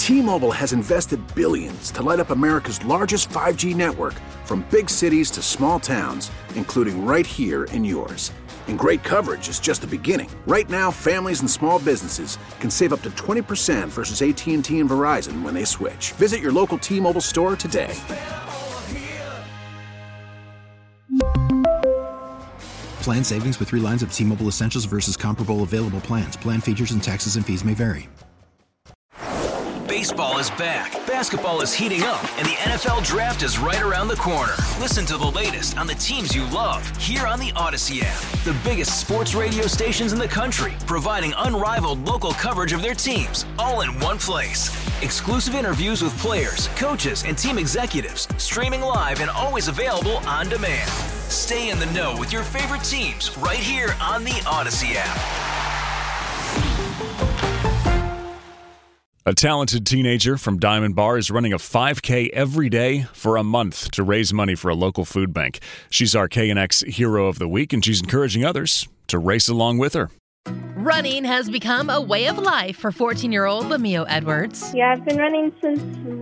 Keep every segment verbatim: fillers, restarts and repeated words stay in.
T-Mobile has invested billions to light up America's largest five G network, from big cities to small towns, including right here in yours. And great coverage is just the beginning. Right now, families and small businesses can save up to twenty percent versus A T and T and Verizon when they switch. Visit your local T-Mobile store today. Plan savings with three lines of T-Mobile Essentials versus comparable available plans. Plan features and taxes and fees may vary. Baseball is back, basketball is heating up, and the N F L Draft is right around the corner. Listen to the latest on the teams you love here on the Odyssey app. The biggest sports radio stations in the country, providing unrivaled local coverage of their teams, all in one place. Exclusive interviews with players, coaches, and team executives, streaming live and always available on demand. Stay in the know with your favorite teams right here on the Odyssey app. A talented teenager from Diamond Bar is running a five K every day for a month to raise money for a local food bank. She's our K N X Hero of the Week, and she's encouraging others to race along with her. Running has become a way of life for fourteen-year-old Lemio Edwards. Yeah, I've been running since,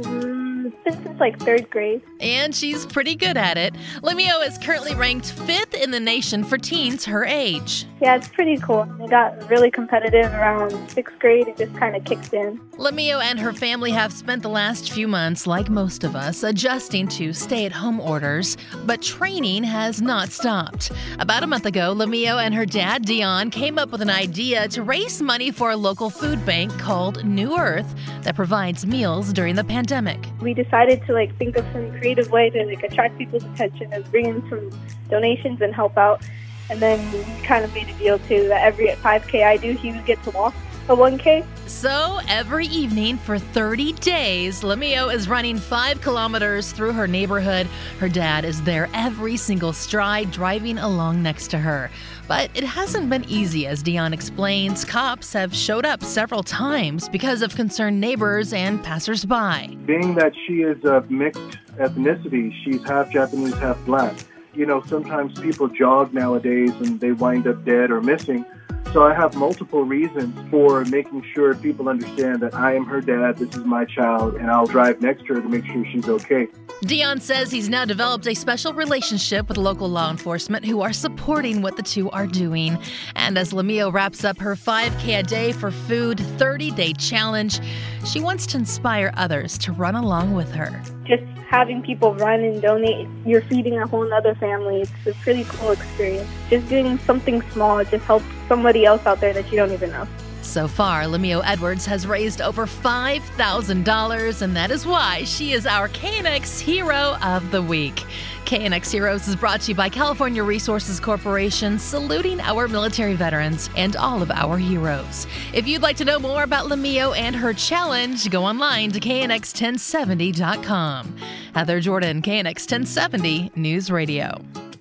um, since like third grade. And she's pretty good at it. Lemio is currently ranked fifth in the nation for teens her age. Yeah, it's pretty cool. It got really competitive around sixth grade. It just kind of kicked in. Lemio and her family have spent the last few months, like most of us, adjusting to stay-at-home orders, but training has not stopped. About a month ago, Lemio and her dad, Dion, came up with an idea to raise money for a local food bank called New Earth that provides meals during the pandemic. We decided to like think of some creative way to like attract people's attention and bring in some donations and help out. And then we kind of made a deal too that every five K I do, he would get to walk a one K. So every evening for thirty days, Lemio is running five kilometers through her neighborhood. Her dad is there every single stride, driving along next to her. But it hasn't been easy, as Dion explains. Cops have showed up several times because of concerned neighbors and passersby. Being that she is of mixed ethnicity, she's half Japanese, half black. You know, sometimes people jog nowadays and they wind up dead or missing. So I have multiple reasons for making sure people understand that I am her dad, this is my child, and I'll drive next to her to make sure she's okay. Dion says he's now developed a special relationship with local law enforcement who are supporting what the two are doing. And as Lemio wraps up her five K a day for food thirty-day challenge, she wants to inspire others to run along with her. Just having people run and donate, you're feeding a whole other family. It's a pretty cool experience. Just doing something small just helps somebody else out there that you don't even know. So far, Lemio Edwards has raised over five thousand dollars, and that is why she is our K N X Hero of the Week. K N X Heroes is brought to you by California Resources Corporation, saluting our military veterans and all of our heroes. If you'd like to know more about Lemio and her challenge, go online to K N X ten seventy dot com. Heather Jordan, K N X ten seventy News Radio.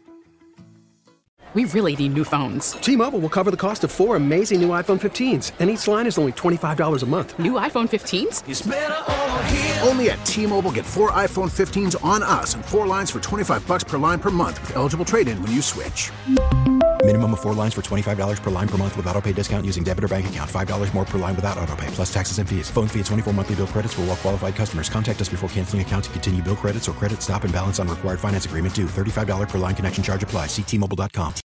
We really need new phones. T-Mobile will cover the cost of four amazing new iPhone fifteens, and each line is only twenty-five dollars a month. New iPhone fifteens? It's better over here. Only at T-Mobile, get four iPhone fifteens on us and four lines for twenty-five dollars per line per month with eligible trade-in when you switch. Minimum of four lines for twenty-five dollars per line per month with autopay discount using debit or bank account. five dollars more per line without autopay, plus taxes and fees. Phone fee at twenty-four monthly bill credits for well-qualified customers. Contact us before canceling account to continue bill credits or credit stop and balance on required finance agreement due. thirty-five dollars per line connection charge applies. See T Mobile dot com.